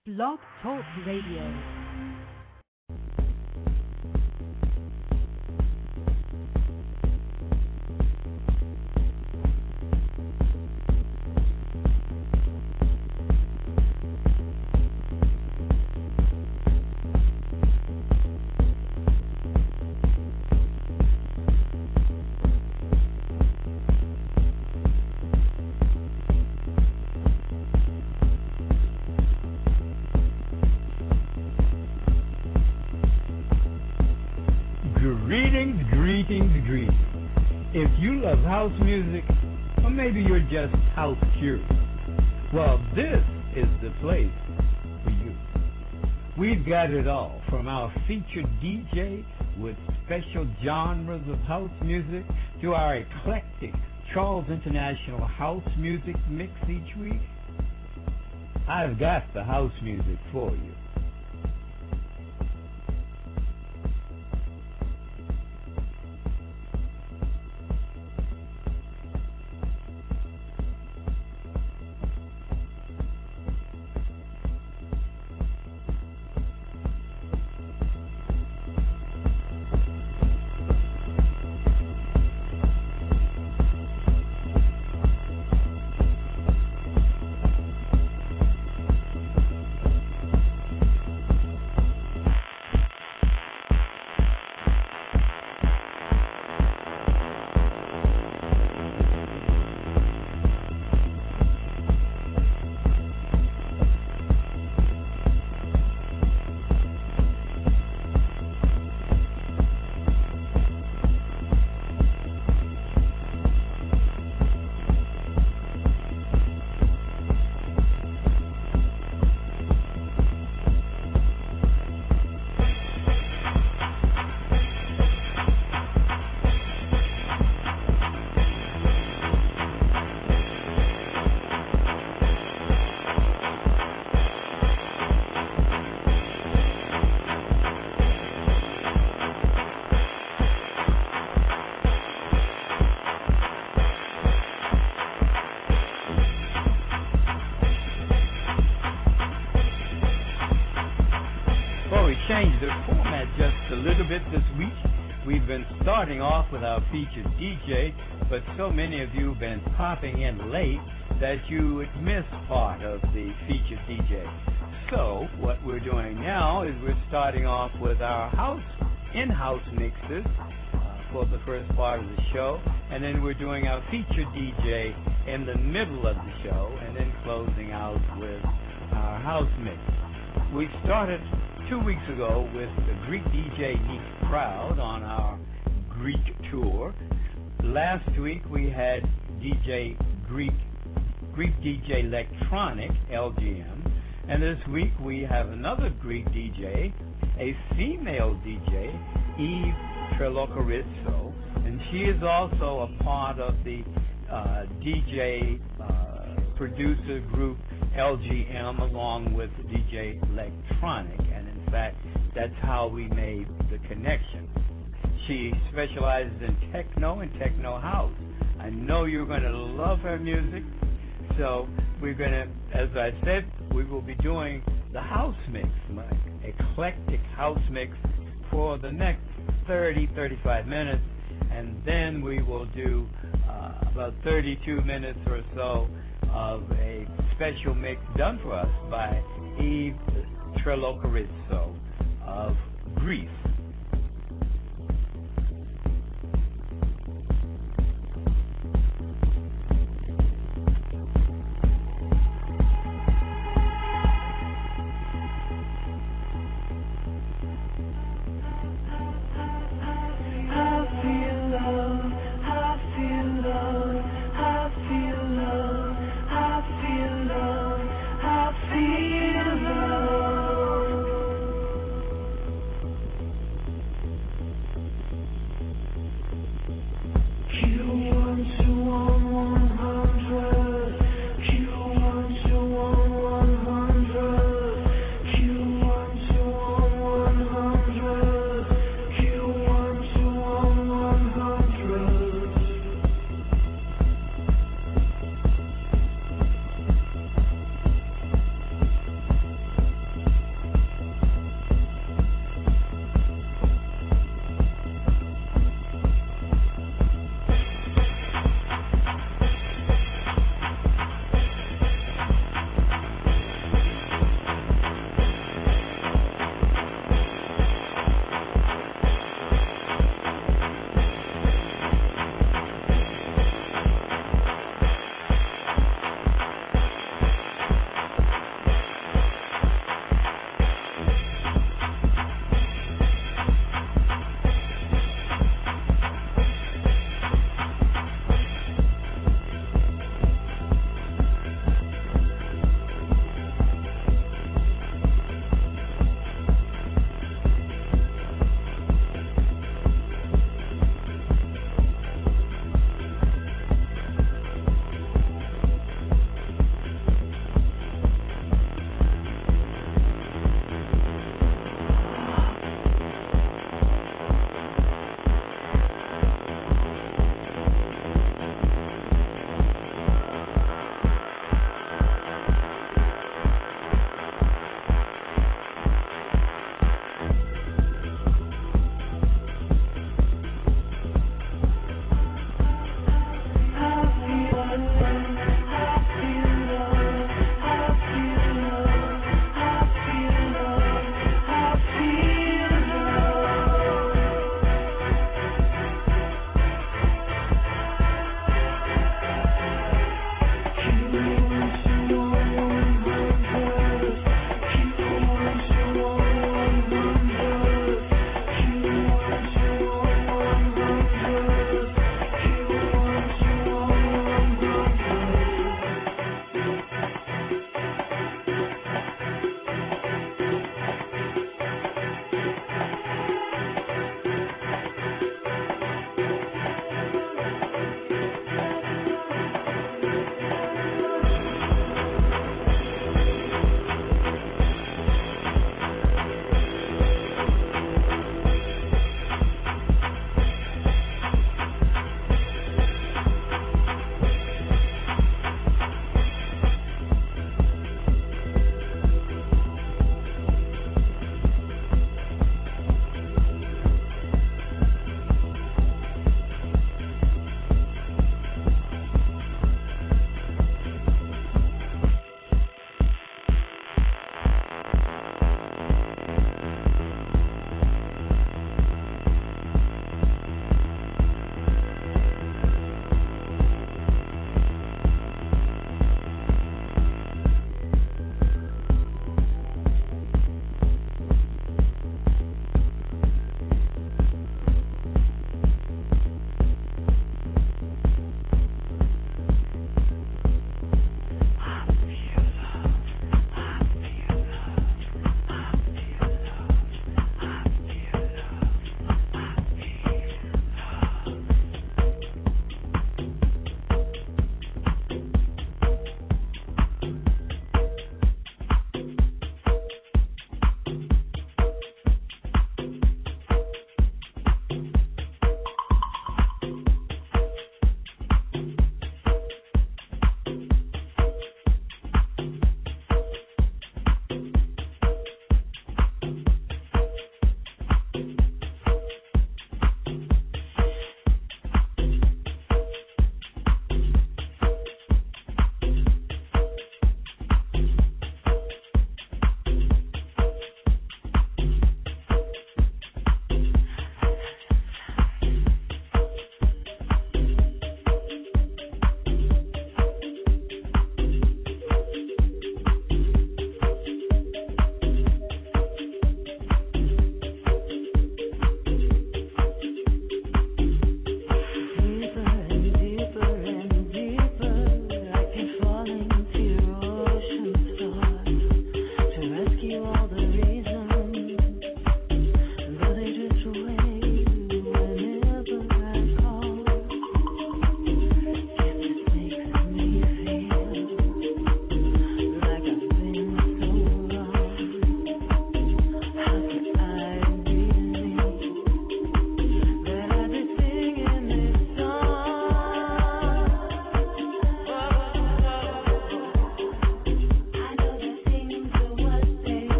Blog Talk Radio. Greetings. If you love house music, or maybe you're just house curious, well, this is the place for you. We've got it all, from our featured DJ with special genres of house music to our eclectic Charles International house music mix each week. I've got the house music for you. Changed the format just a little bit this week. We've been starting off with our featured DJ, but so many of you have been popping in late that you would miss part of the featured DJ. So what we're doing now is we're starting off with our in-house mixes for the first part of the show, and then we're doing our featured DJ in the middle of the show, and then closing out with our house mix. We started 2 weeks ago with the Greek DJ Neek Proud on our Greek tour. Last week we had Greek DJ Electronic, LGM. And this week we have another Greek DJ, a female DJ, Eve Trelokaristo. And she is also a part of the DJ producer group LGM along with DJ Electronic. And in fact, that's how we made the connection. She specializes in techno and techno house. I know you're going to love her music. So we're going to, as I said, we will be doing the house mix, my eclectic house mix for the next 35 minutes. And then we will do about 32 minutes or so of a special mix done for us by Eve Trelokaristo of Greece.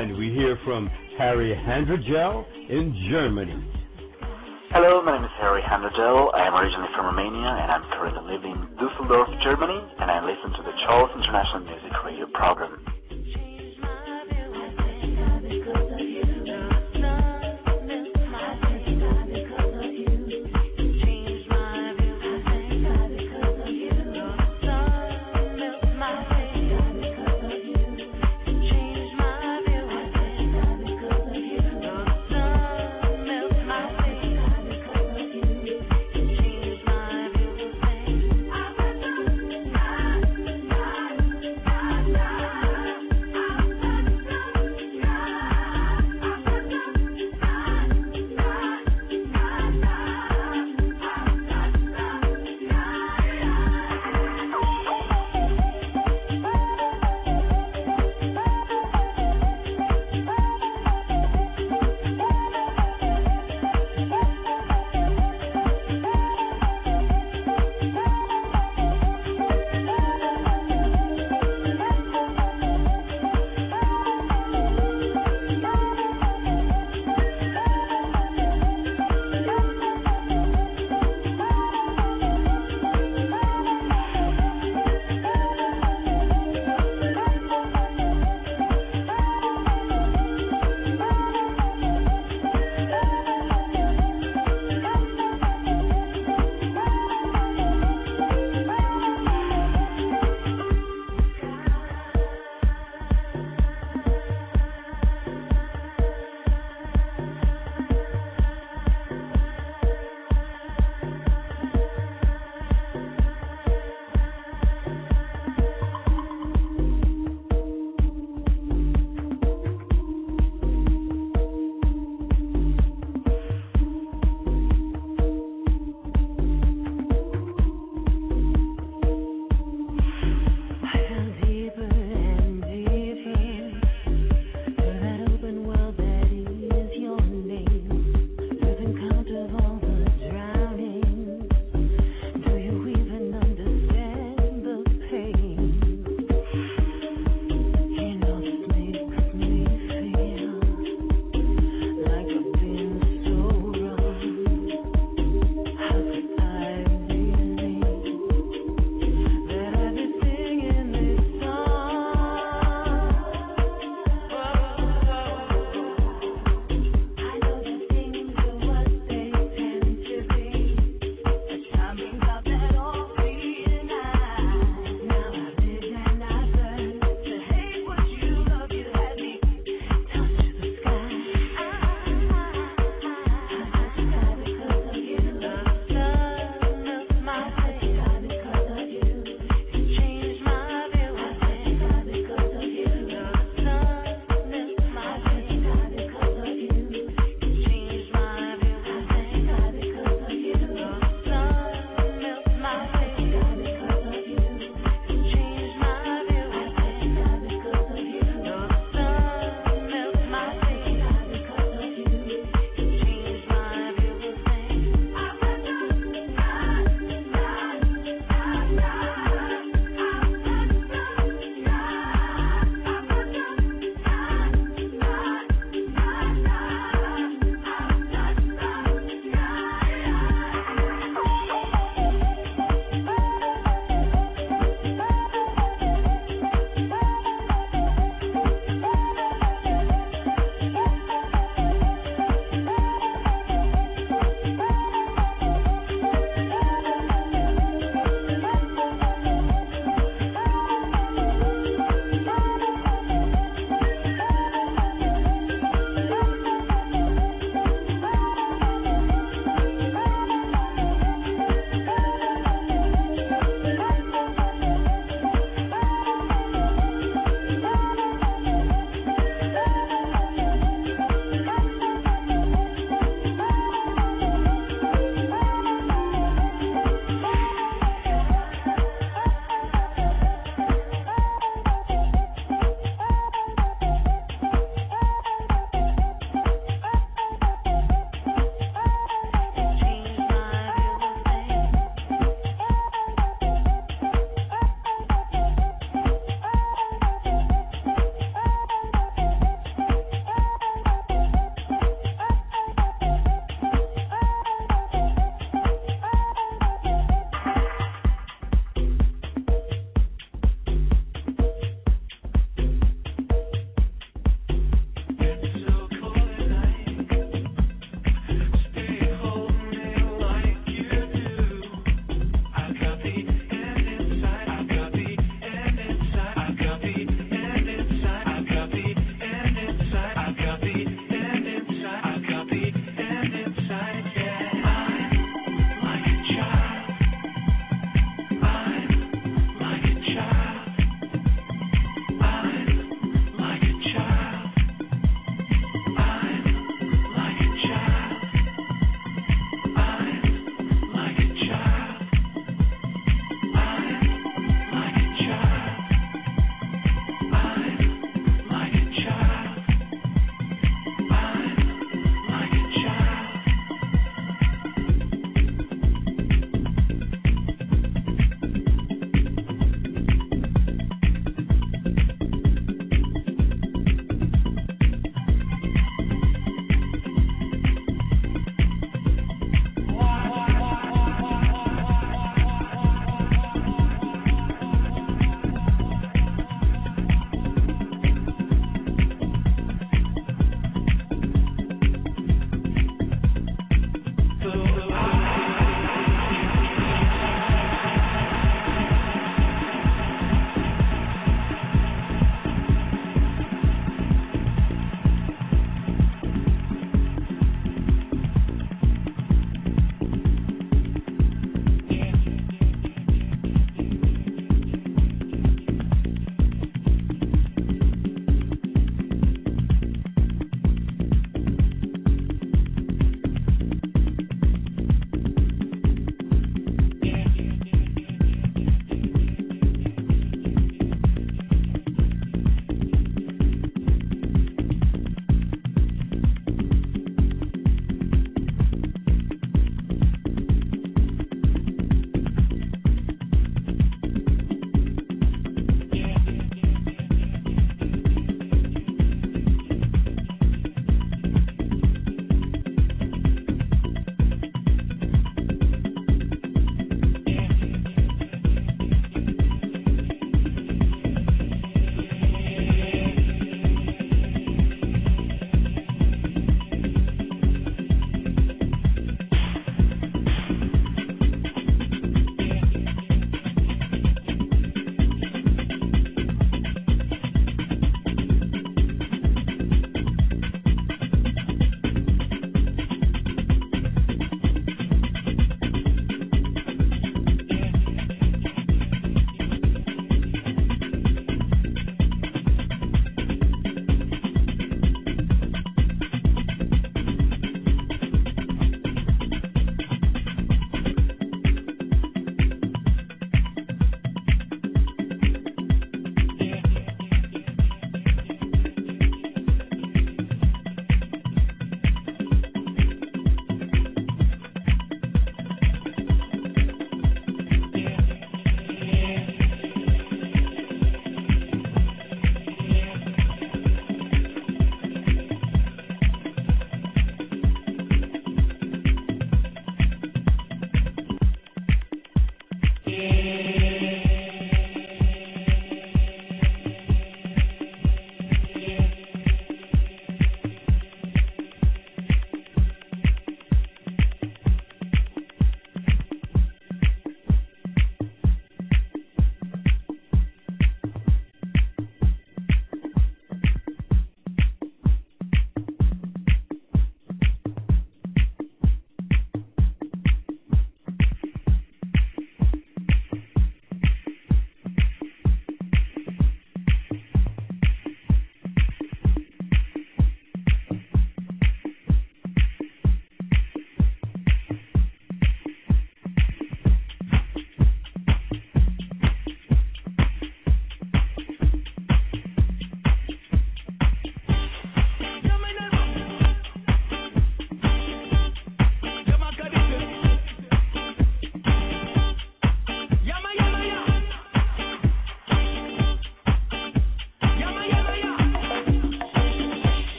And we hear from Harry Handrigel in Germany. Hello, my name is Harry Handrigel. I am originally from Romania, and I'm currently living in Dusseldorf, Germany, and I listen to the Charles International Music Radio program.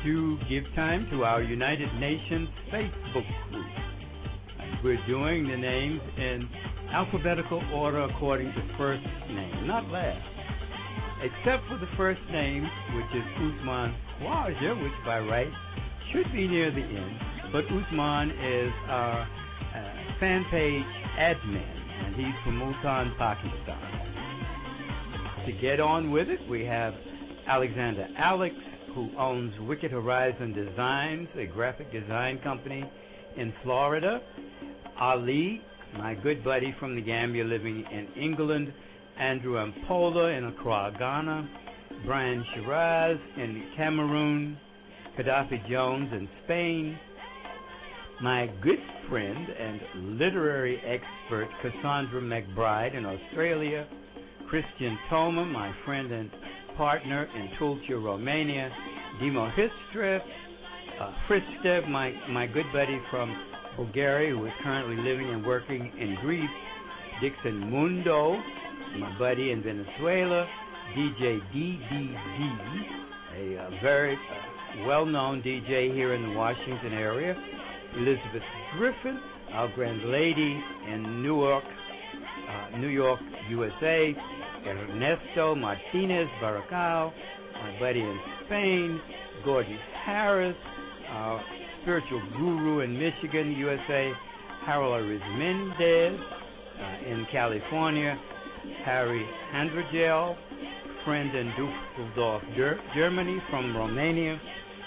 to give time to our United Nations Facebook group. We're doing the names in alphabetical order according to first name, not last. Except for the first name, which is Usman Khwaja, which by right should be near the end. But Usman is our fan page admin, and he's from Multan, Pakistan. To get on with it, we have Alexander Alex, who owns Wicked Horizon Designs, a graphic design company in Florida. Ali, my good buddy from the Gambia living in England. Andrew Ampola in Accra, Ghana. Brian Shiraz in Cameroon. Gaddafi Jones in Spain. My good friend and literary expert Cassandra McBride in Australia. Christian Toma, my friend and partner in Tulcea, Romania. Dimo Histrev, Fristev, my good buddy from Bulgaria, who is currently living and working in Greece. Dixon Mundo, my buddy in Venezuela. DJ DDD, a very well-known DJ here in the Washington area. Elizabeth Griffin, our grand lady in Newark, New York, USA. Ernesto Martinez Baracao, my buddy in Spain. Gordon Harris, our spiritual guru in Michigan, USA. Harold Arizmendez in California. Harry Handrigel, friend in Dusseldorf, Germany, from Romania.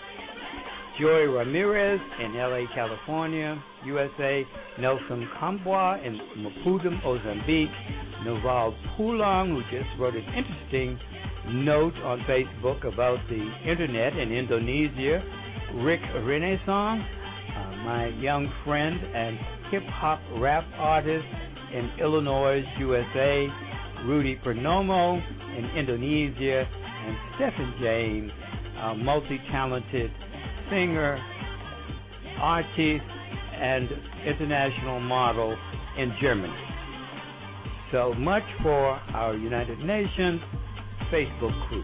Joy Ramirez in LA, California, USA. Nelson Kambwa in Maputo, Mozambique. Noval Poulang, who just wrote an interesting note on Facebook about the internet in Indonesia. Rick Renaissance, my young friend and hip-hop rap artist in Illinois, USA. Rudy Pernomo in Indonesia. And Stephen James, a multi-talented singer, artist, and international model in Germany. So much for our United Nations Facebook group.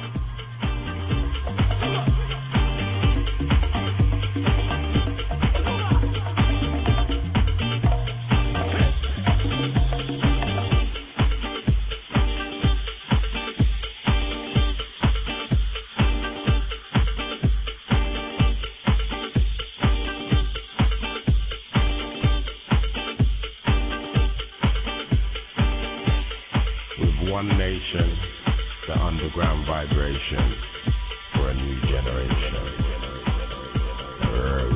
One nation, the underground vibration for a new generation. Earth.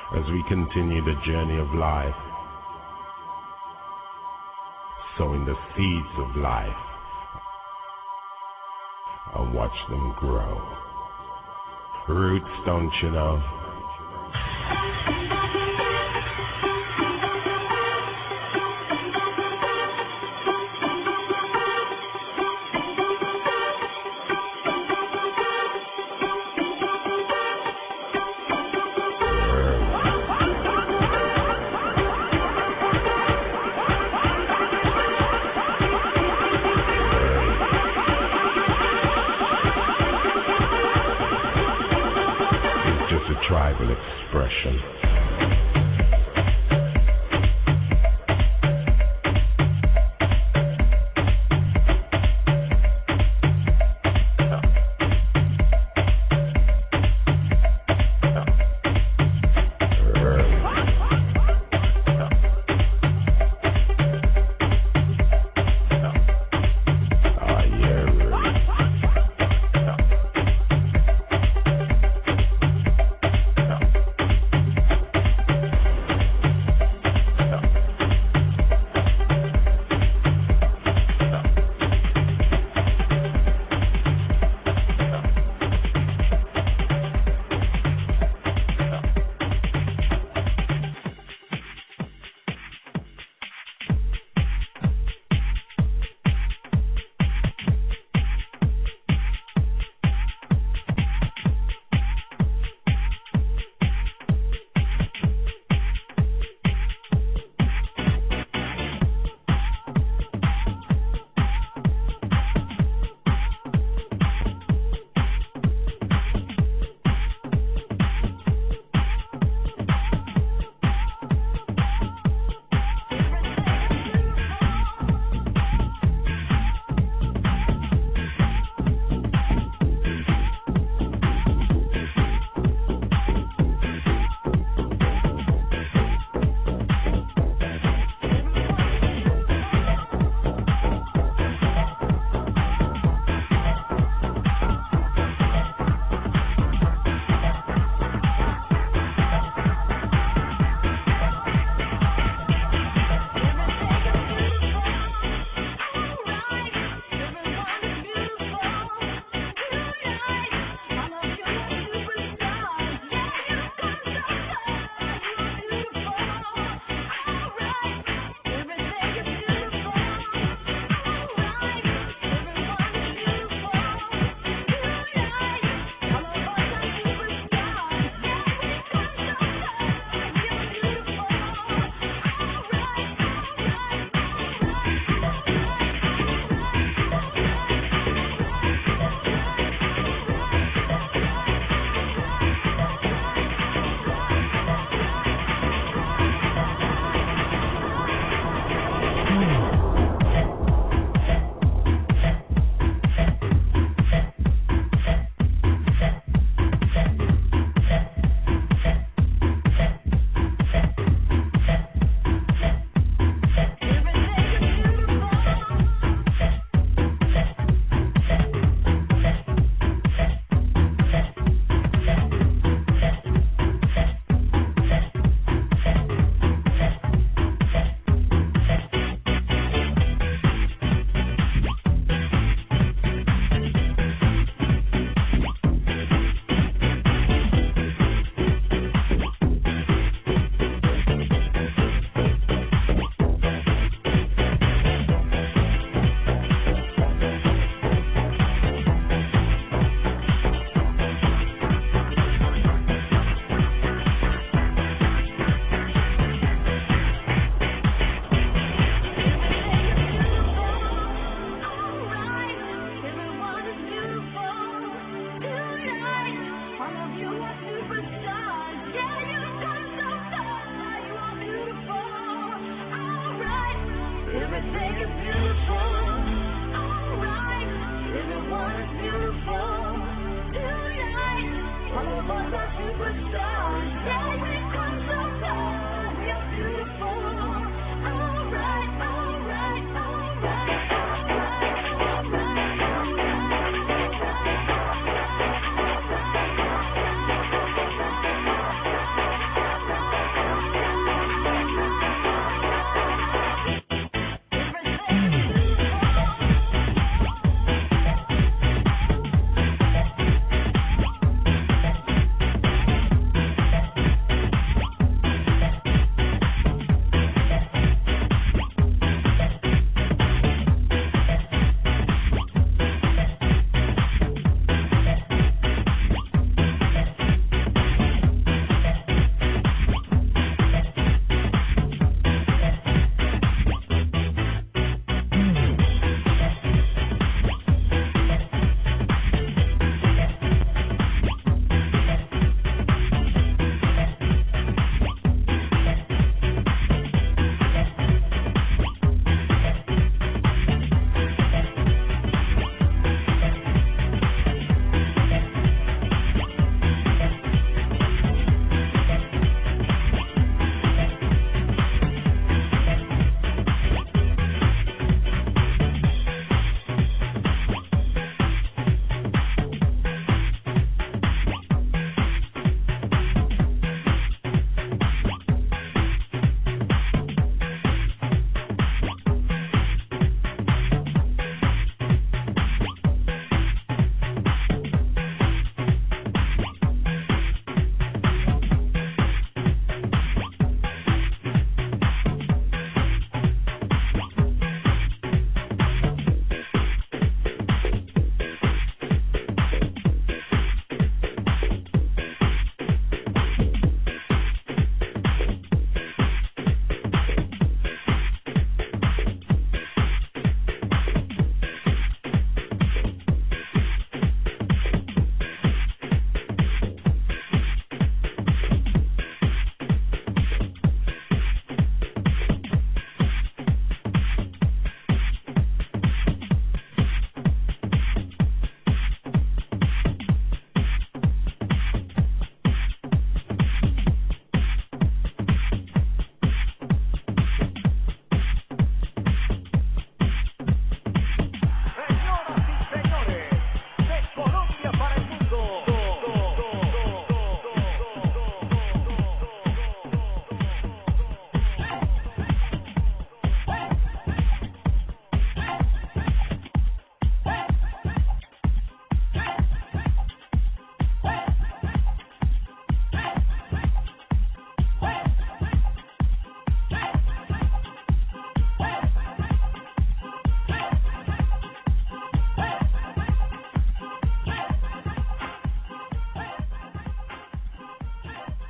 as we continue the journey of life, sowing the seeds of life, and watch them grow. Roots, don't you know? Tribal expression.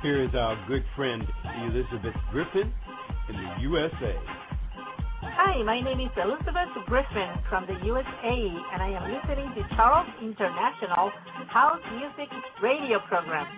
Here is our good friend Elizabeth Griffin in the USA. Hi, my name is Elizabeth Griffin from the USA, and I am listening to Charles International House Music Radio Program.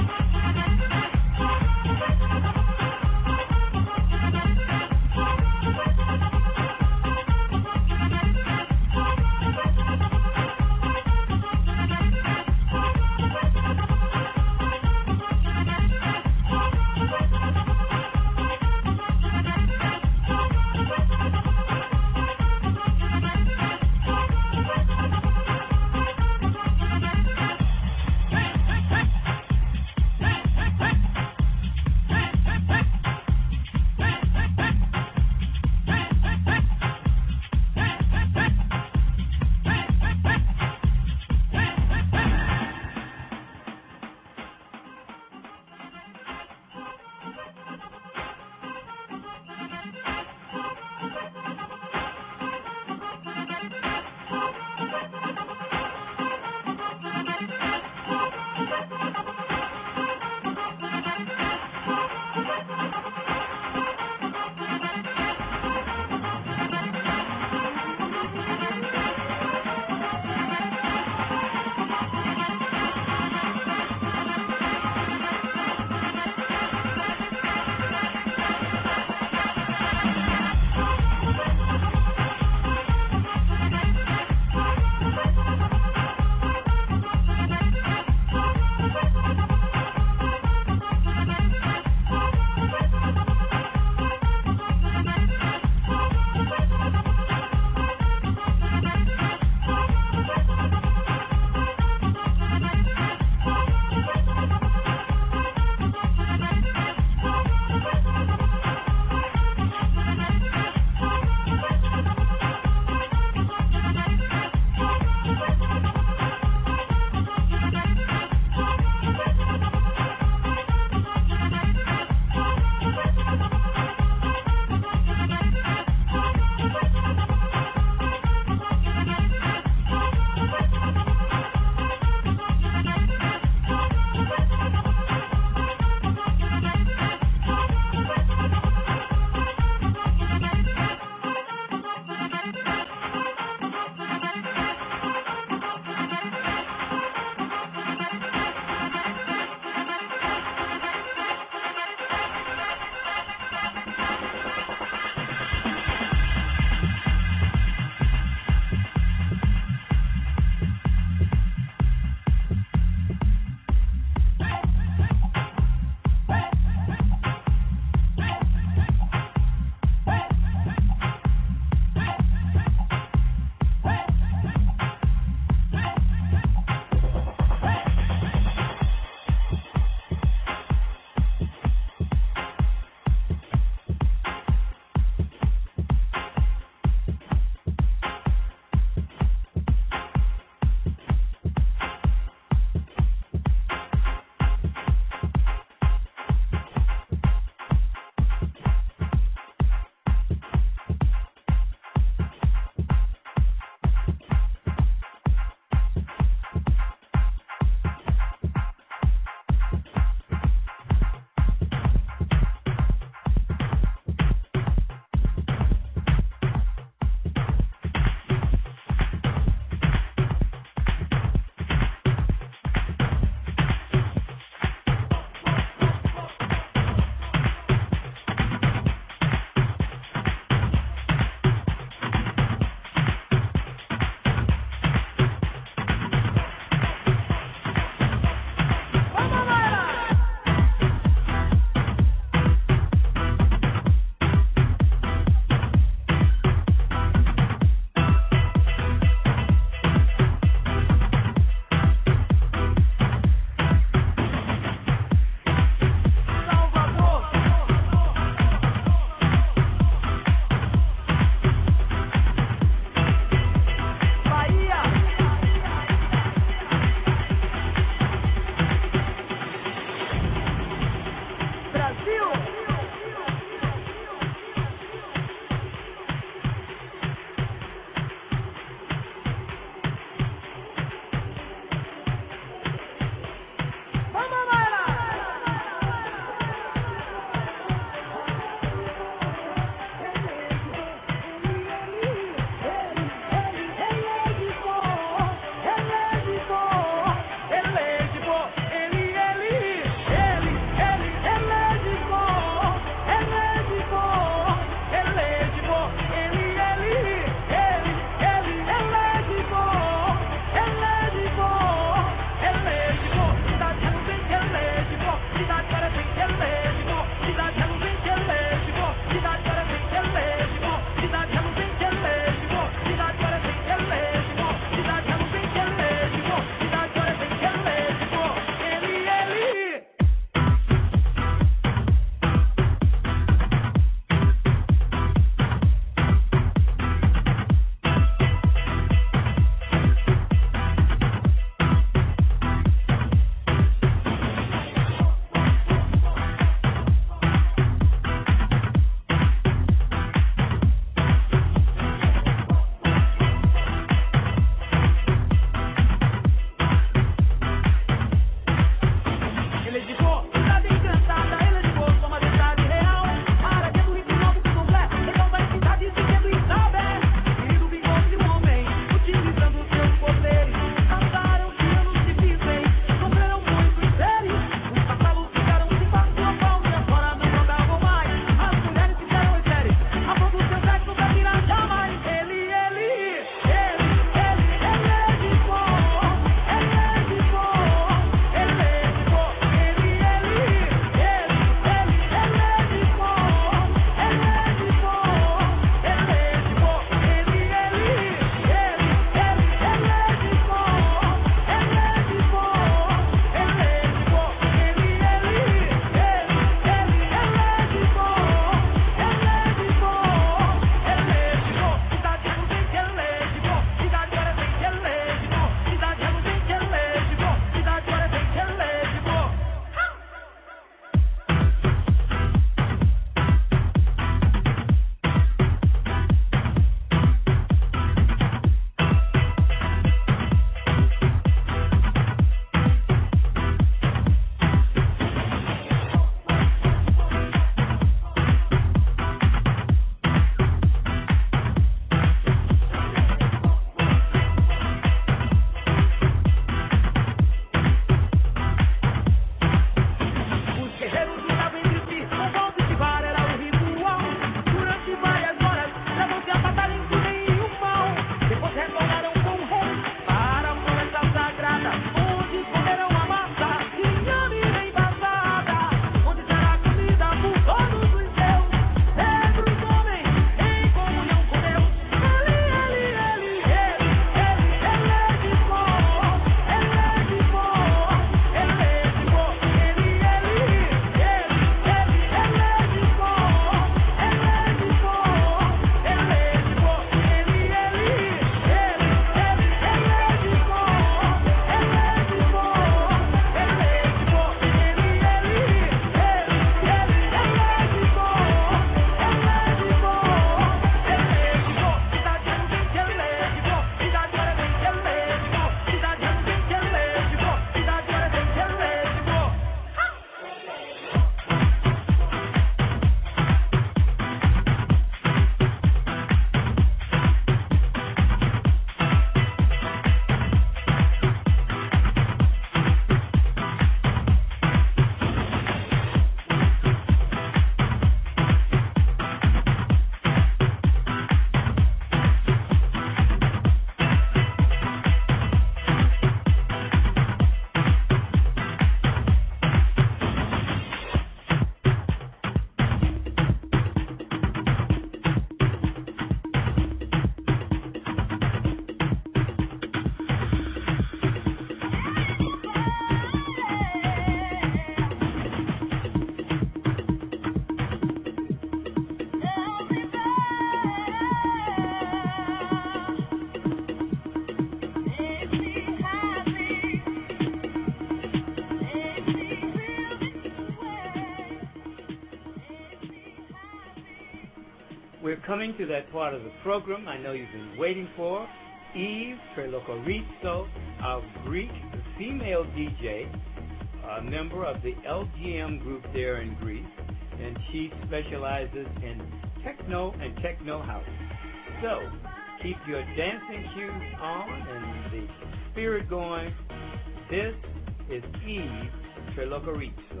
we're coming to that part of the program I know you've been waiting for. Eve Trelokoristo of Greek, the female DJ, a member of the LGM group there in Greece, and she specializes in techno and techno house. So, keep your dancing shoes on and the spirit going. This is Eve Trelokoristo.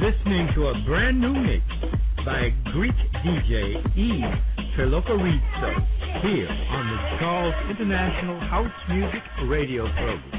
listening to a brand new mix by Greek DJ Eve Trilocarizzo here on the Charles International House Music Radio Program.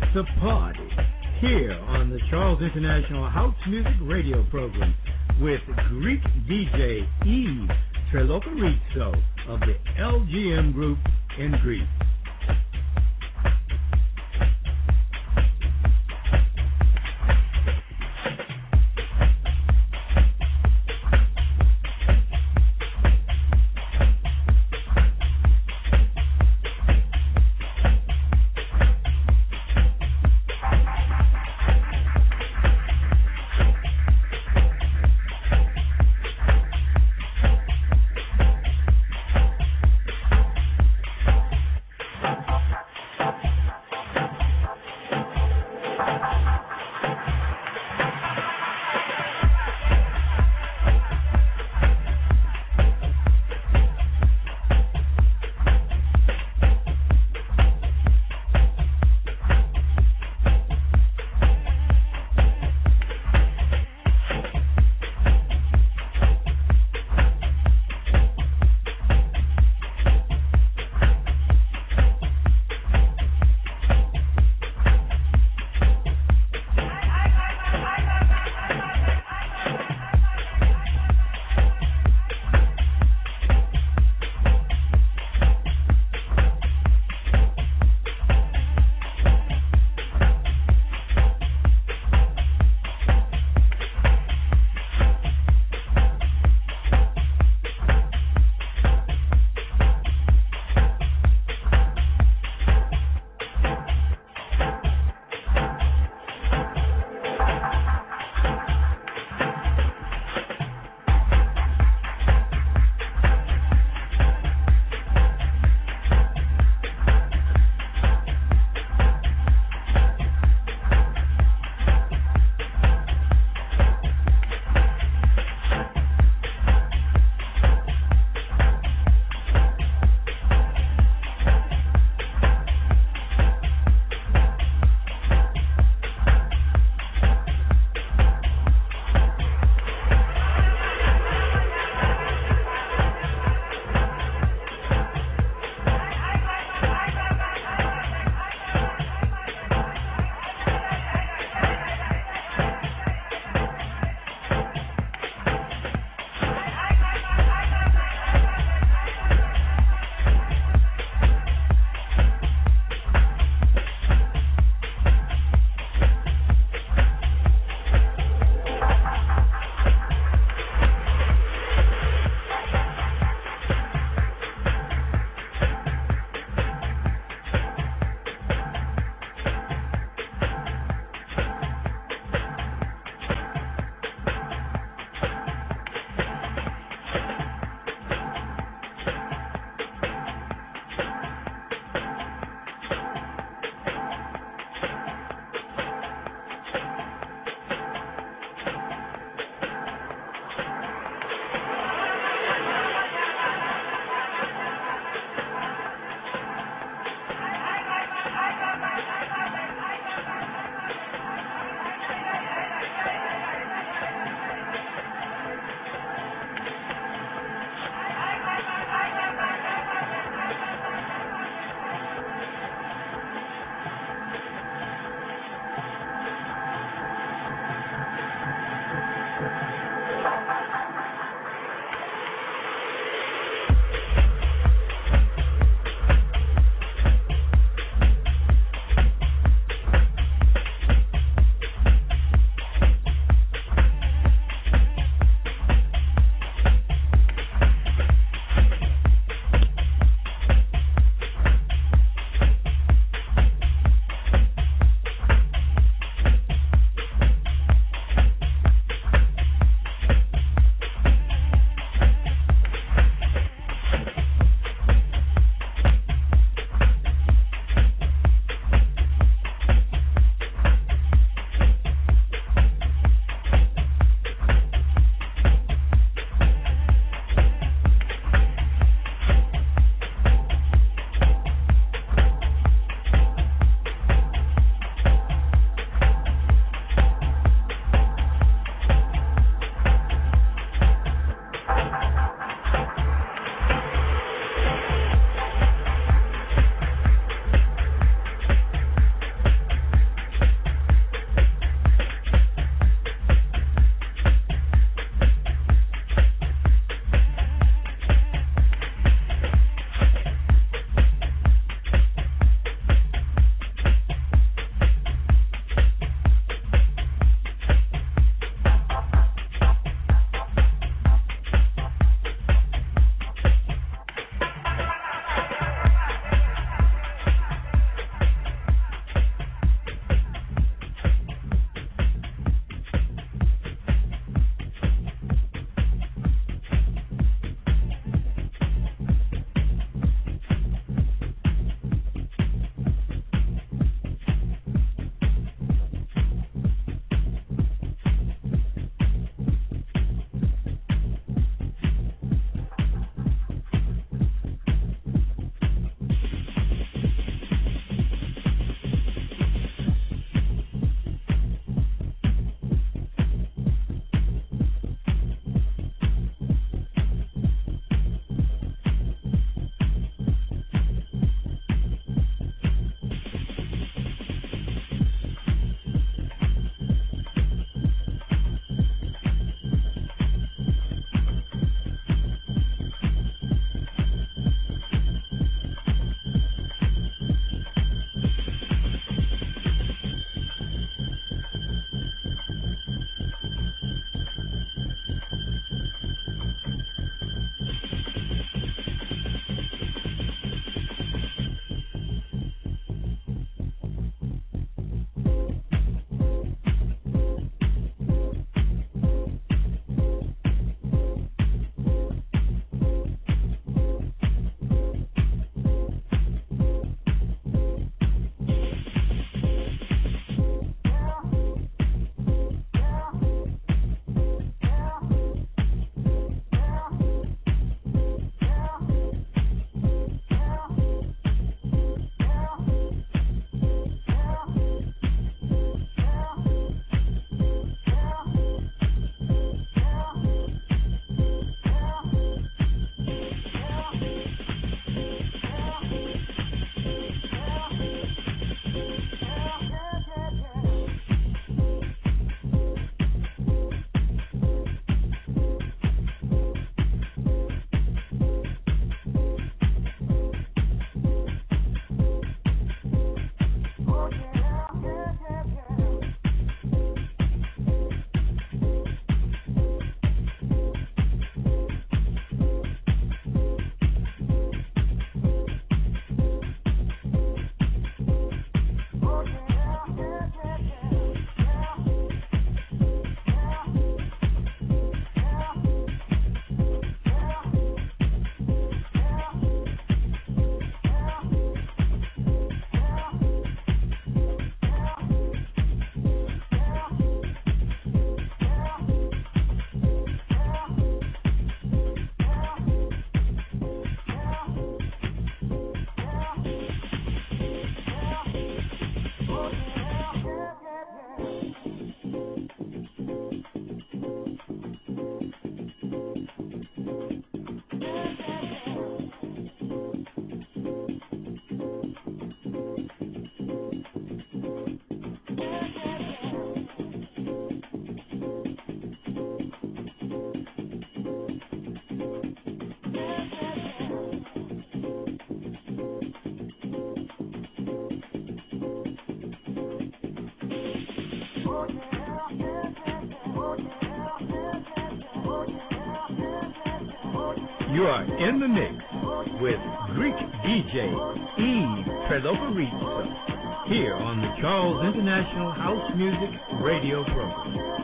the party here on the Charles International House Music Radio Program with Greek DJ Eve Trelokaristo of the LGM Group in Greece. You are in the mix with Greek DJ Eve Preloparitsa here on the Charles International House Music Radio Program.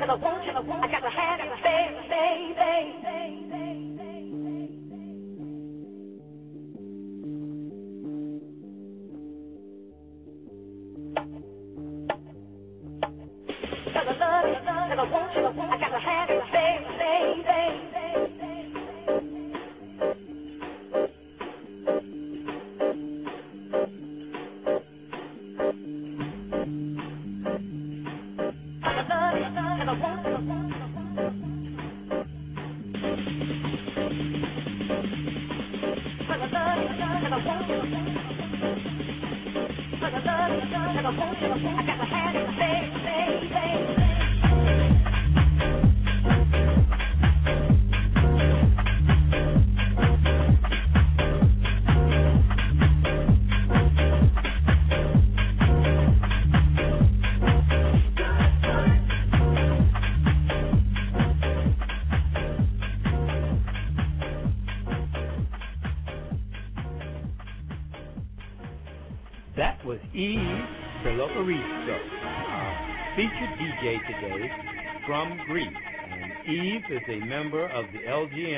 That was Eve Trelocaristo, featured DJ today from Greece. And Eve is a member of the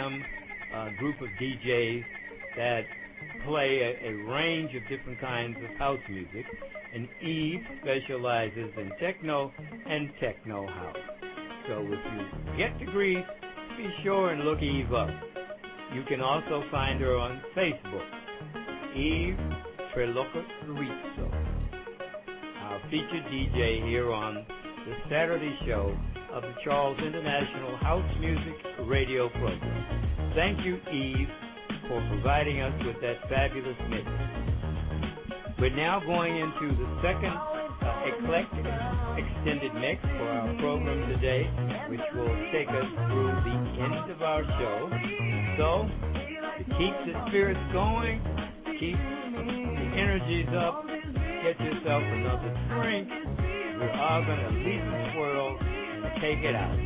LGM group of DJs that play a range of different kinds of house music. And Eve specializes in techno and techno house. So if you get to Greece, be sure and look Eve up. You can also find her on Facebook, Eve Trelocaristo, our featured DJ here on the Saturday show of the Charles International House Music Radio Program. Thank you, Eve, for providing us with that fabulous mix. We're now going into the second eclectic extended mix for our program today, which will take us through the end of our show. So, to keep the spirits going, keep the energies up, get yourself another drink. We're all going to leave this world and take it out.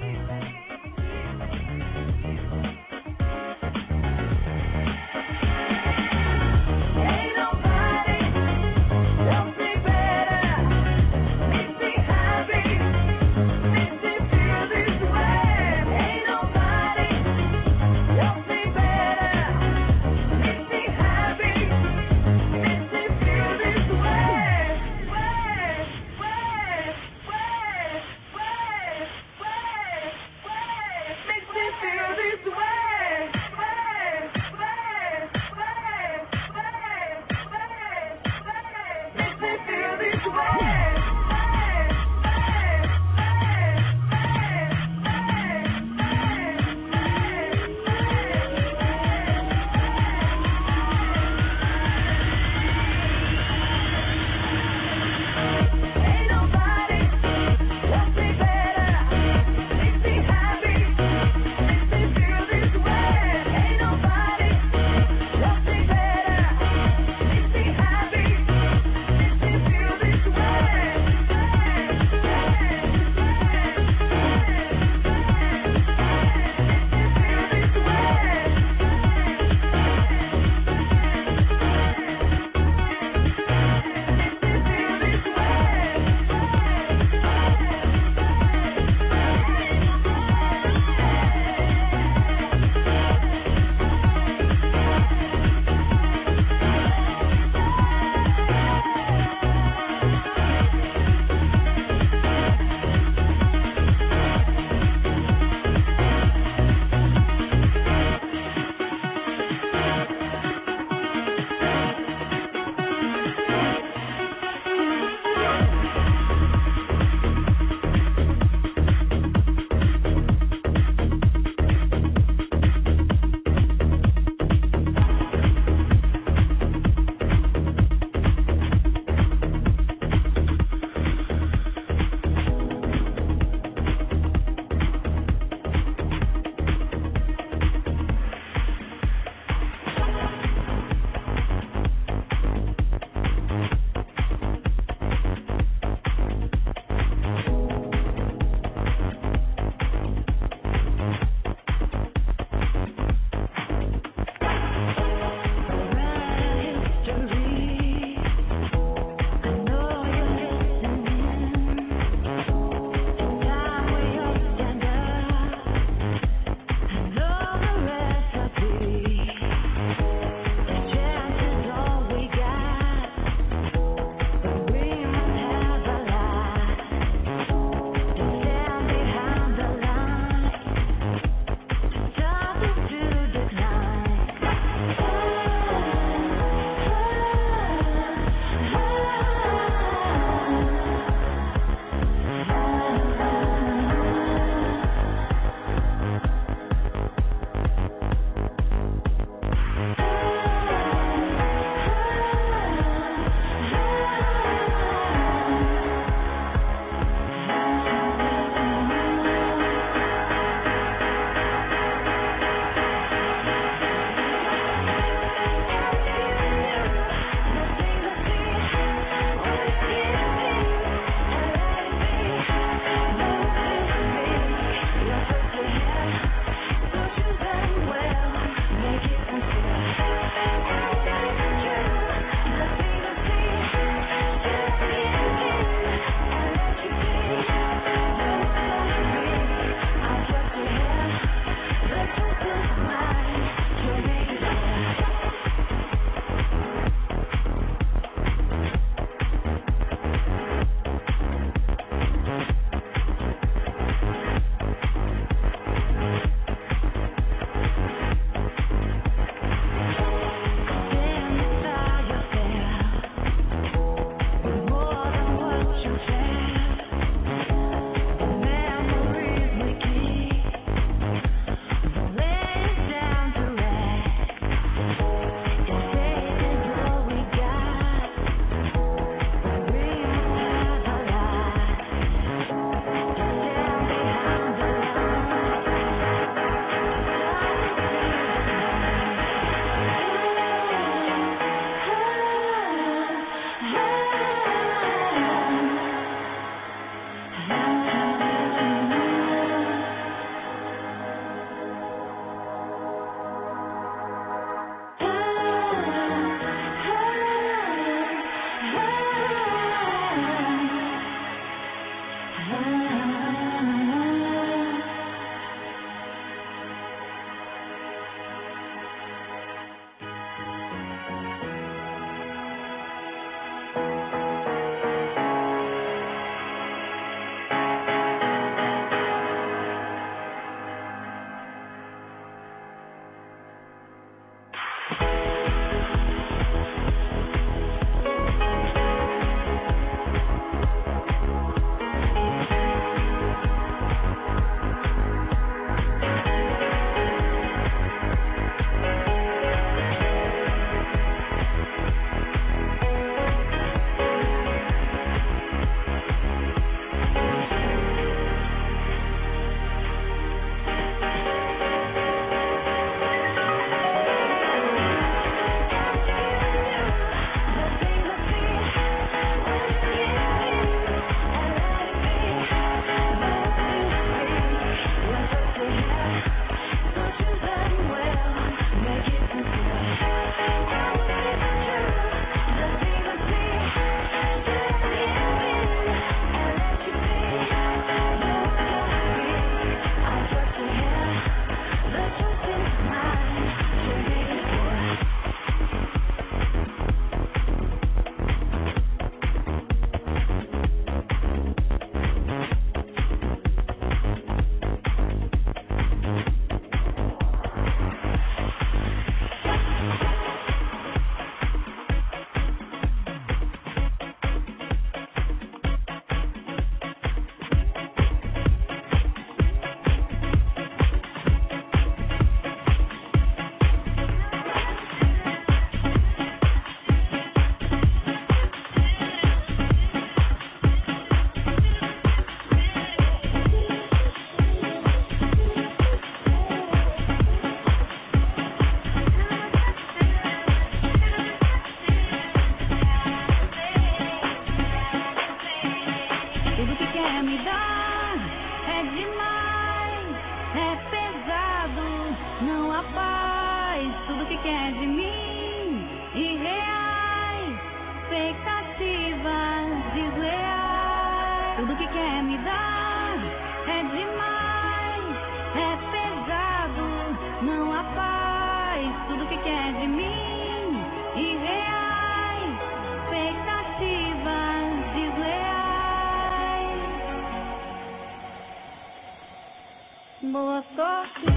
Boa sorte.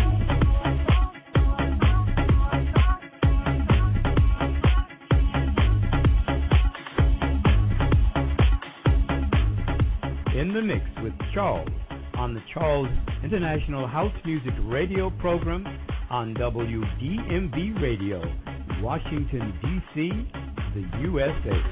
In the Mix with Charles on the Charles International House Music Radio program on WDMV Radio, Washington, D.C., the USA.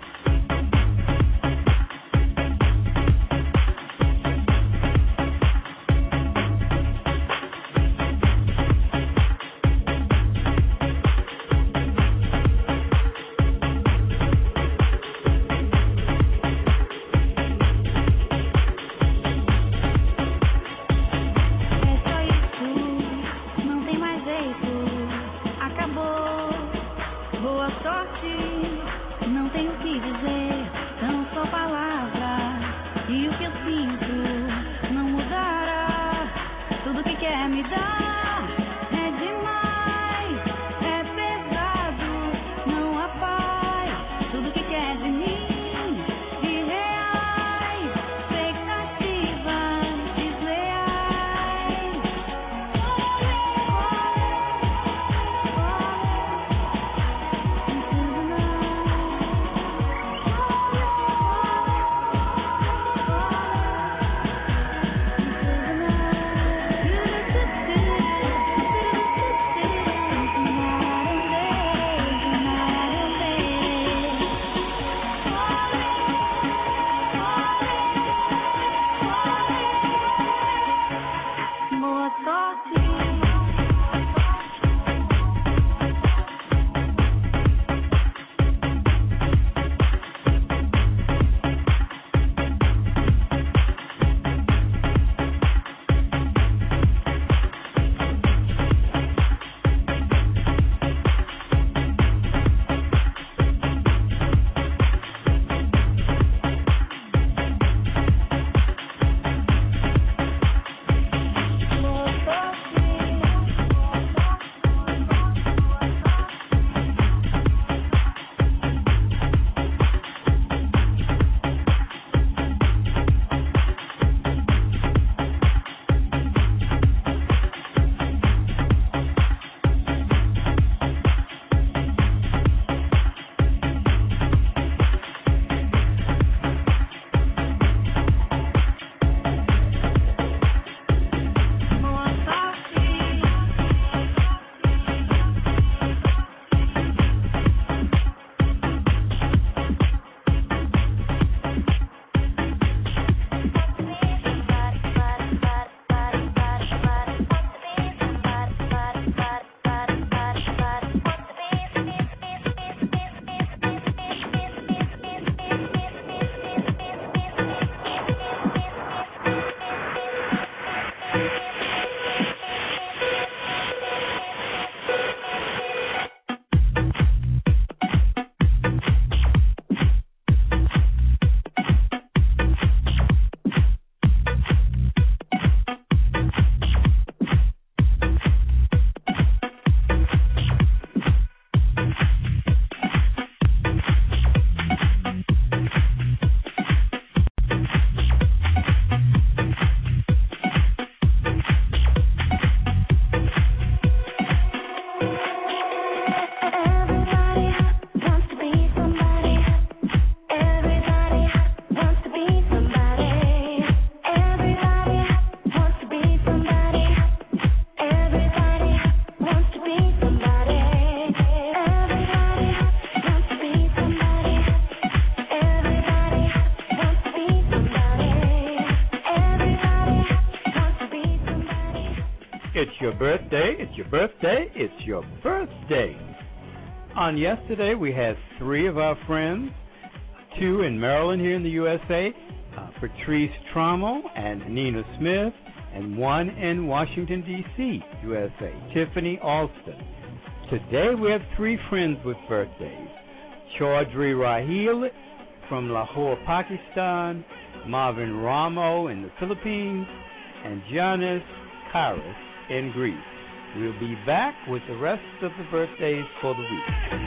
your birthday, it's your birthday, it's your birthday. On yesterday, we had 3 of our friends, 2 in Maryland here in the USA, Patrice Trommel and Nina Smith, and 1 in Washington, D.C., USA, Tiffany Alston. Today, we have 3 friends with birthdays. Chaudhry Rahil from Lahore, Pakistan, Marvin Ramo in the Philippines, and Giannis Karas in Greece. We'll be back with the rest of the birthdays for the week.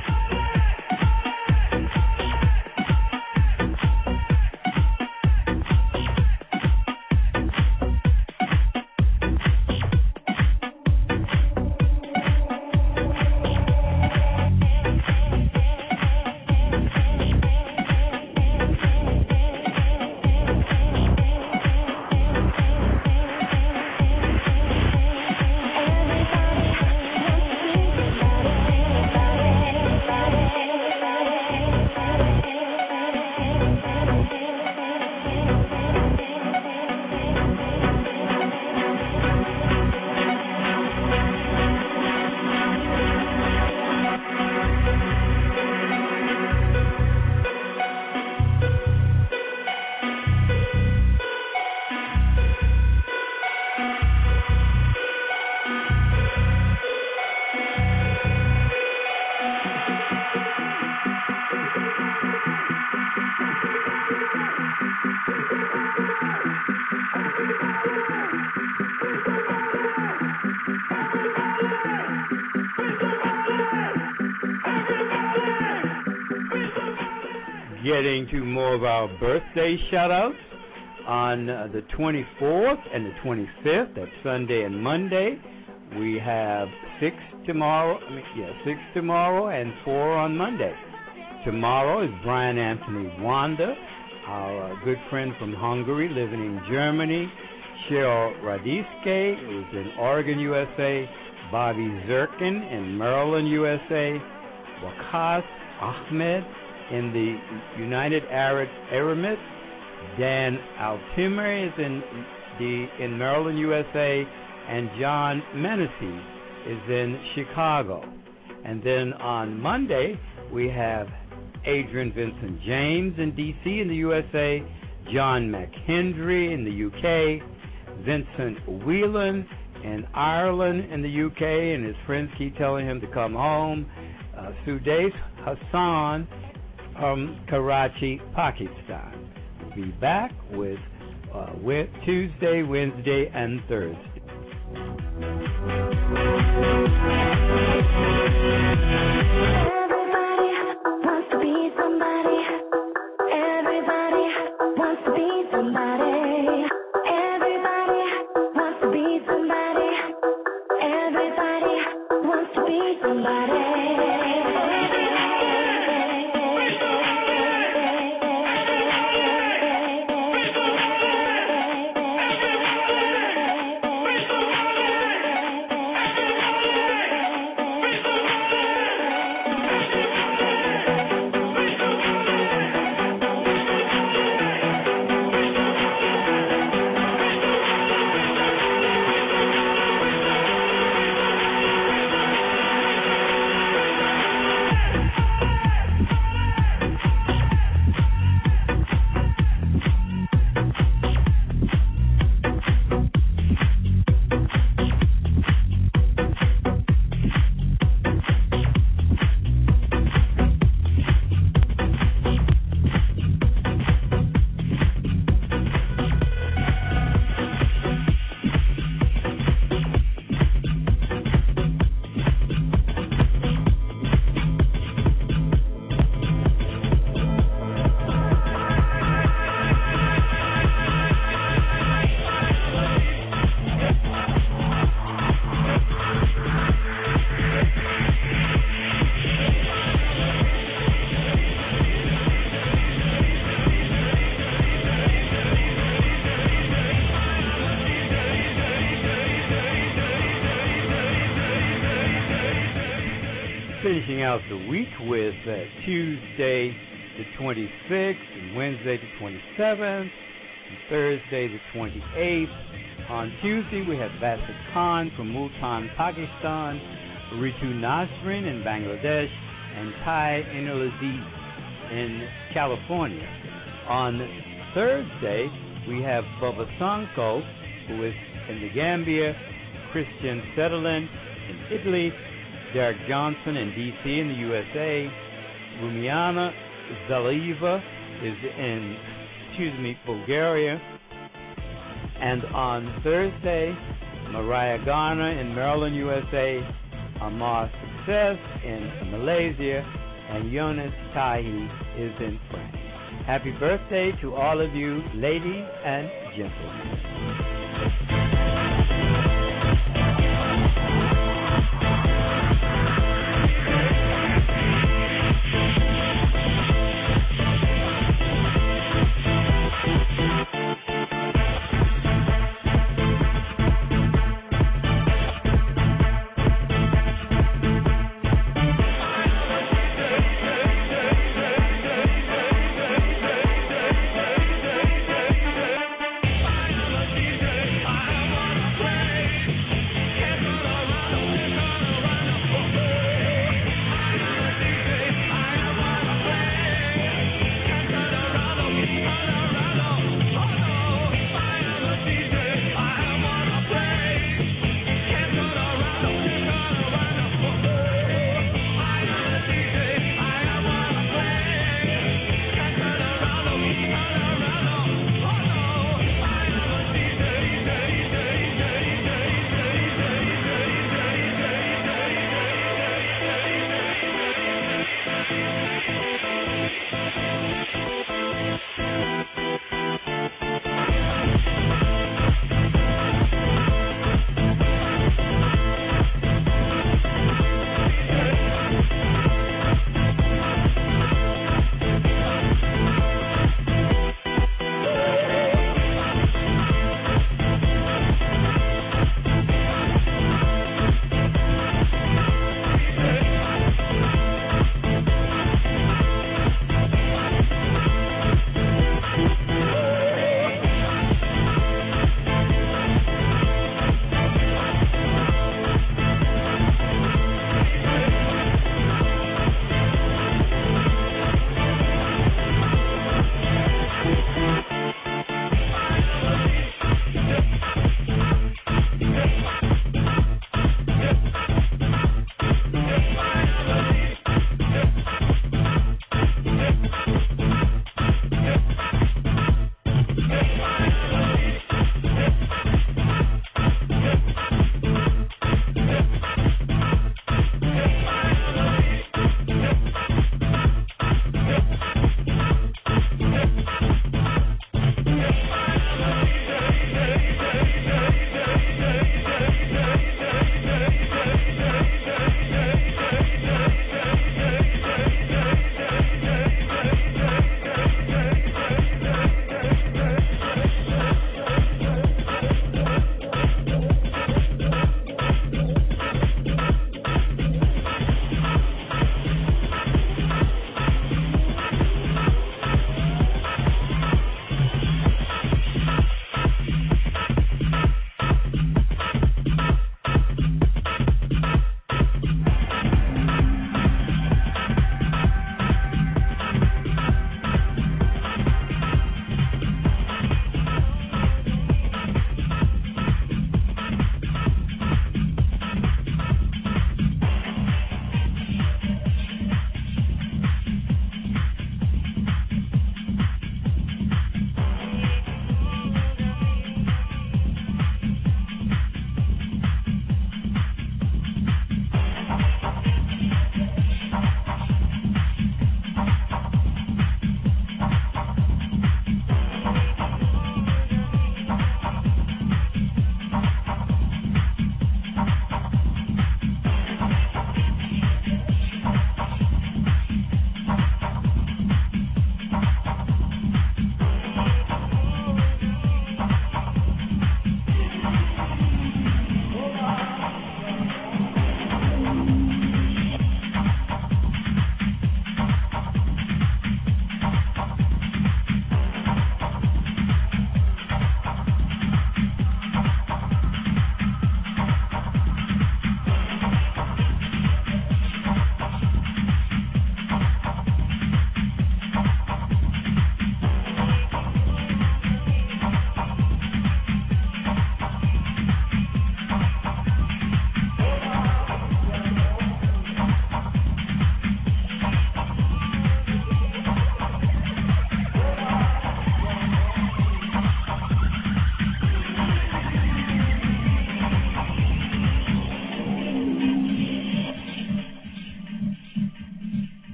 Getting to more of our birthday shout-outs. On the 24th and the 25th, that's Sunday and Monday, we have 6 tomorrow and 4 on Monday. Tomorrow is Brian Anthony Wanda, our good friend from Hungary living in Germany, Cheryl Radiske, who's in Oregon, USA, Bobby Zirkin in Maryland, USA, Waqas Ahmed in the United Arab Emirates, Dan Altimer is in Maryland, USA, and John Menasee is in Chicago. And then on Monday, we have Adrian Vincent James in D.C. in the USA, John McHenry in the UK, Vincent Whelan in Ireland in the UK, and his friends keep telling him to come home, Sudais Hassan from Karachi, Pakistan. We'll be back with Tuesday, Wednesday, and Thursday. Finishing out the week with Tuesday the 26th, and Wednesday the 27th, and Thursday the 28th, On Tuesday, we have Basit Khan from Multan, Pakistan, Ritu Nasrin in Bangladesh, and Ty Inulaziz in California. On Thursday, we have Bubba Sanko, who is in the Gambia, Christian Sutherland in Italy, Derek Johnson in D.C. in the USA, Rumiana Zalieva is in, Bulgaria. And on Thursday, Mariah Garner in Maryland, USA, Amar Success in Malaysia, and Jonas Tahi is in France. Happy birthday to all of you, ladies and gentlemen.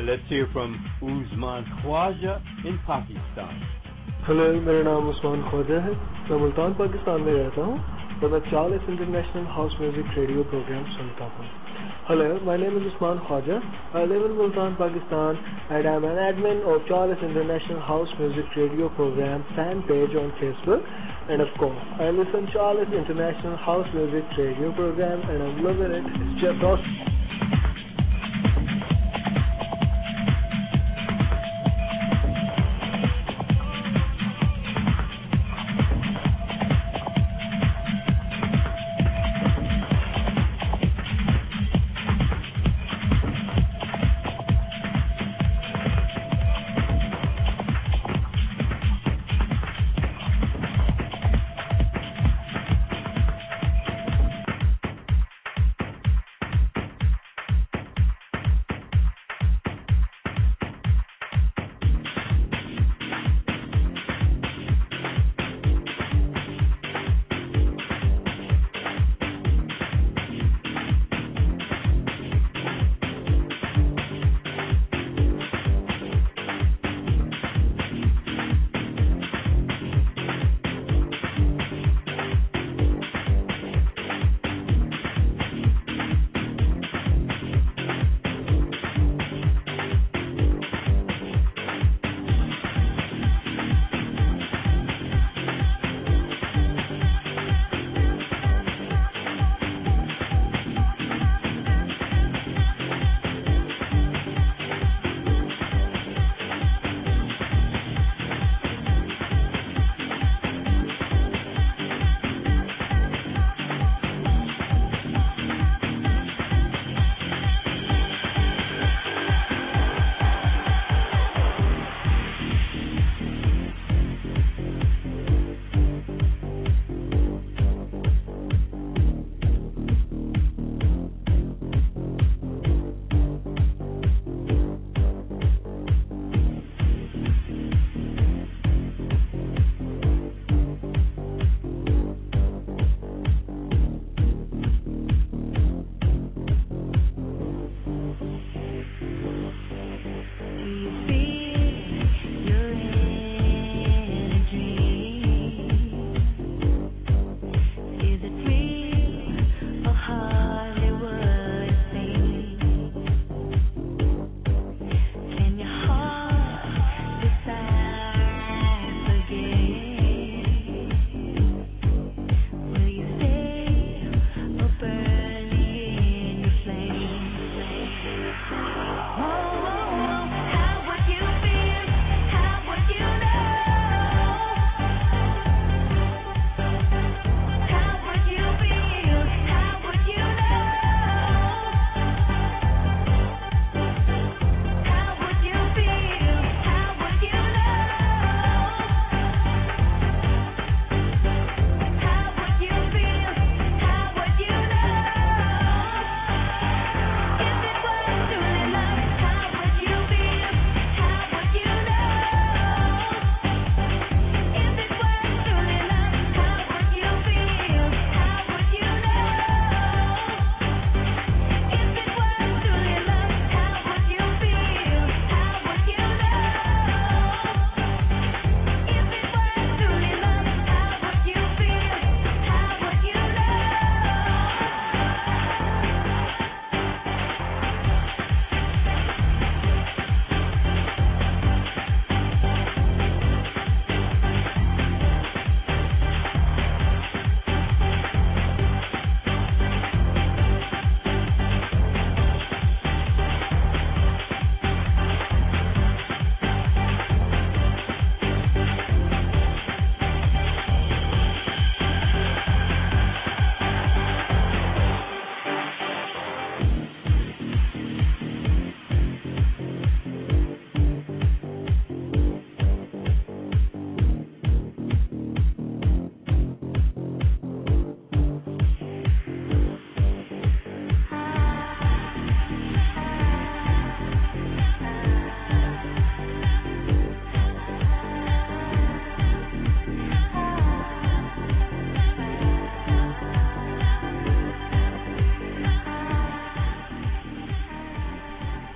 let's hear from Usman Khwaja in Pakistan. Hello, मेरा नाम उस्मान ख्वाजा है। मैं मुल्तान पाकिस्तान में रहता हूँ और मैं Charles international house music radio program सुनता हूँ। Hello, my name is Usman Khwaja. I live in Multan, Pakistan, and I'm an admin of Charles International House Music Radio Program fan page on Facebook. And of course, I listen to Charles International House Music Radio Program, and I'm loving it. It's just awesome.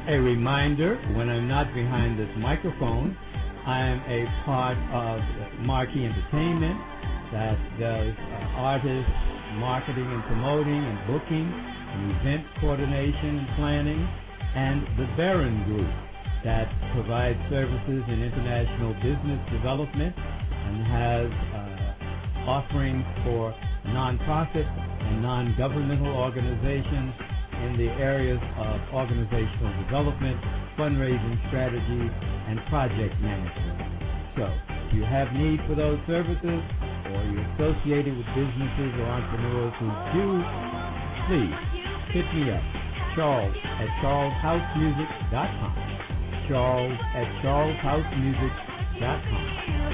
A reminder, when I'm not behind this microphone, I am a part of Marquee Entertainment that does artist marketing and promoting and booking and event coordination and planning, and the Barron Group that provides services in international business development and has offerings for nonprofit and non-governmental organizations in the areas of organizational development, fundraising strategies, and project management. So, if you have need for those services, or you're associated with businesses or entrepreneurs who do, please hit me up, Charles at charleshousemusic.com. Charles at charleshousemusic.com.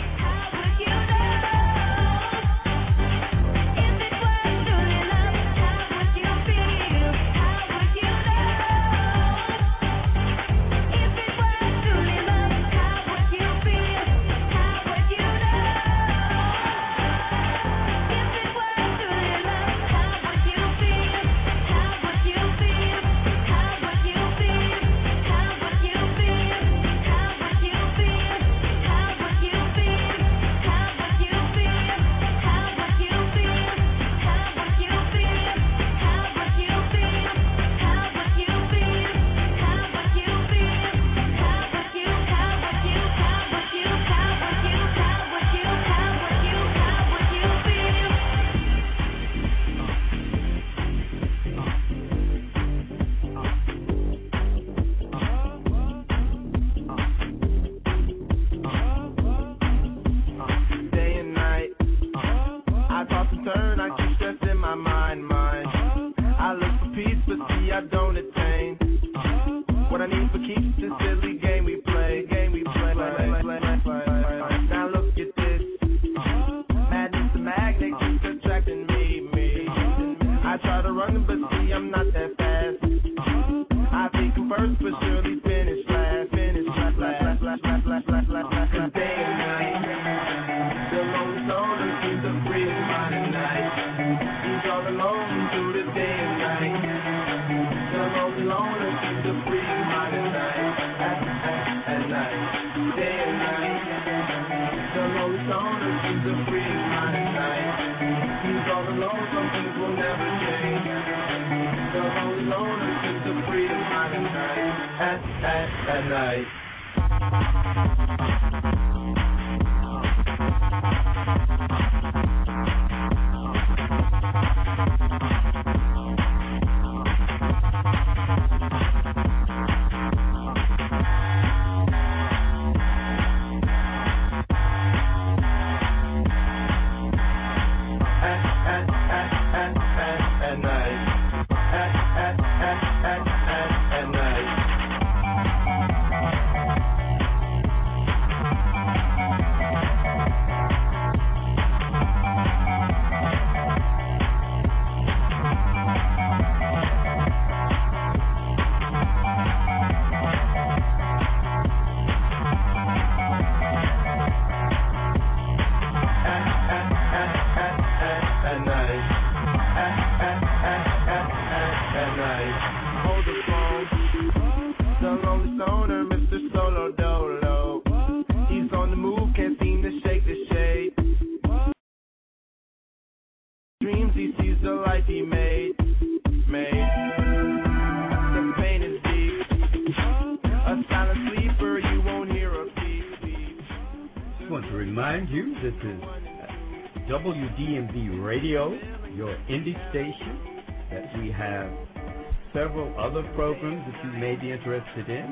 WDMV Radio, your indie station, that we have several other programs that you may be interested in.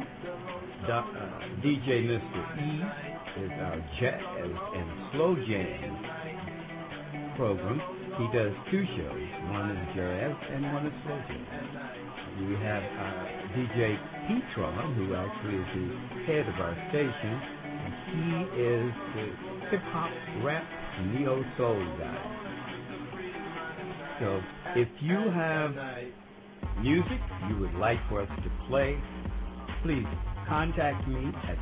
DJ Mr. E is our jazz and slow jam program. He does two shows. One is jazz and one is slow jam. We have DJ Petron, who actually is the head of our station. And he is the hip-hop rap neo-soul guy. So if you have music you would like for us to play, please contact me at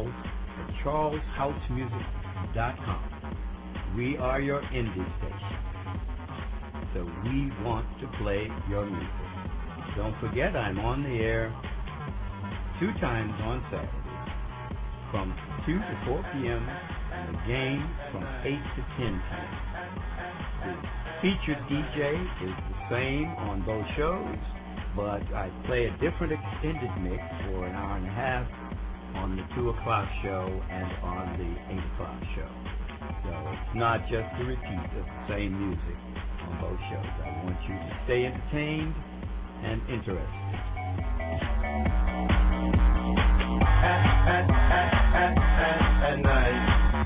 charleshousemusic.com. We are your indie station, so we want to play your music. Don't forget, I'm on the air 2 times on Saturday from 2 to 4 p.m. and again from 8 to 10 p.m. The featured DJ is the same on both shows, but I play a different extended mix for an hour and a half on the 2 o'clock show and on the 8 o'clock show. So it's not just a repeat of the same music on both shows. I want you to stay entertained and interested. At night.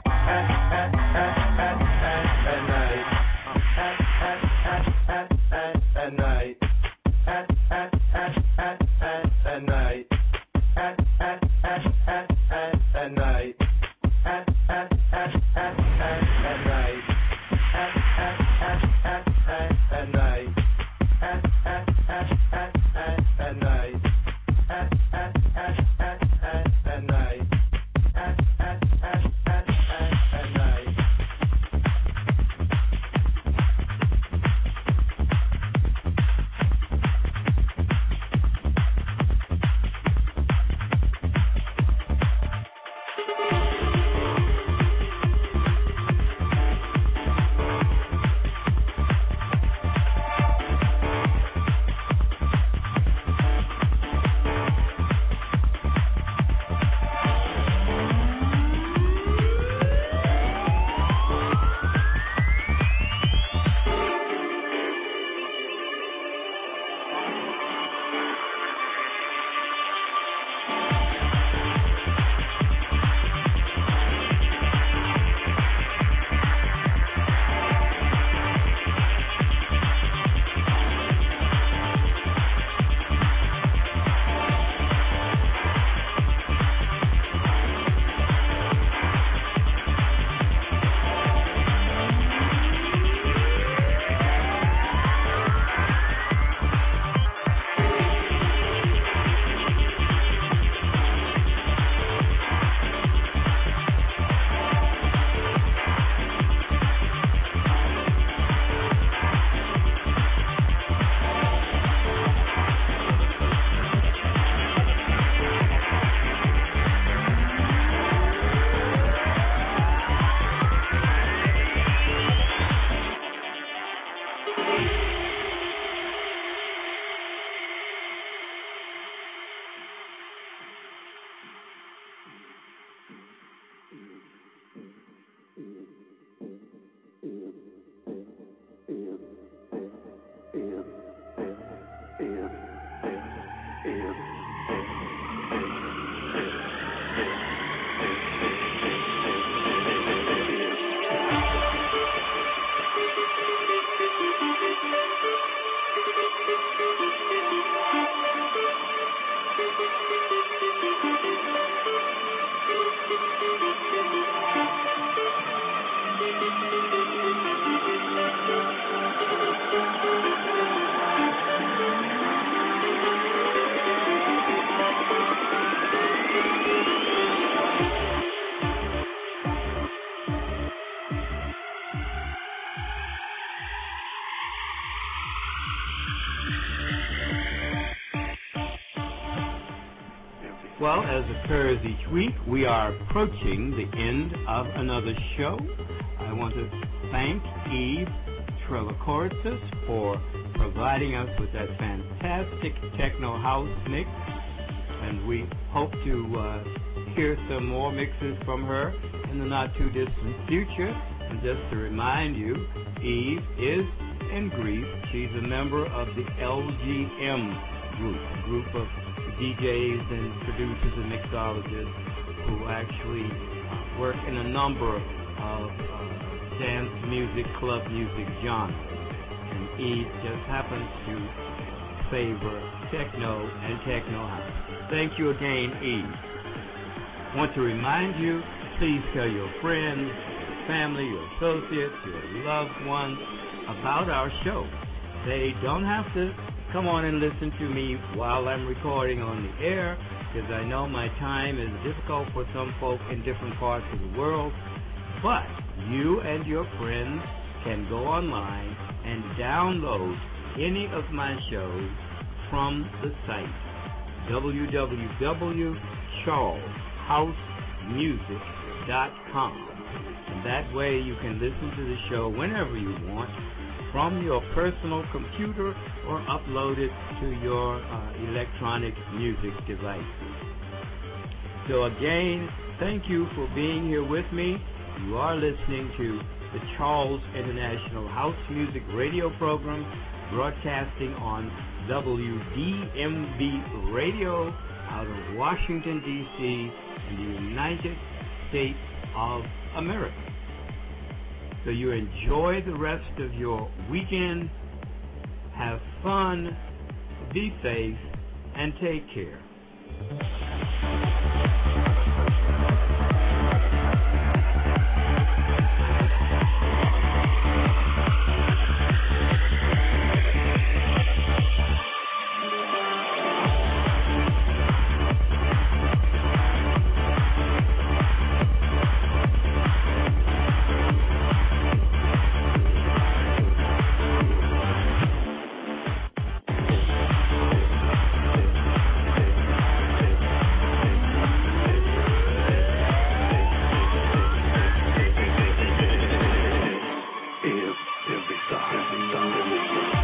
Well, as occurs each week, we are approaching the end of another show. I want to thank Eve Trelacortis for providing us with that fantastic techno house mix, and we hope to hear some more mixes from her in the not-too-distant future. And just to remind you, Eve is in Greece. She's a member of the LGM group, a group of DJs and producers and mixologists who actually work in a number of dance music, club music genres. And Eve just happens to favor techno and techno house. Thank you again, Eve. Want to remind you, please tell your friends, your family, your associates, your loved ones about our show. They don't have to come on and listen to me while I'm recording on the air, because I know my time is difficult for some folk in different parts of the world. But you and your friends can go online and download any of my shows from the site www.charleshousemusic.com. And that way you can listen to the show whenever you want from your personal computer or upload it to your electronic music device. So again, thank you for being here with me. You are listening to the Charles International House Music Radio Program, broadcasting on WDMV Radio out of Washington, D.C. in the United States of America. So you enjoy the rest of your weekend, have fun, be safe, and take care. Every star.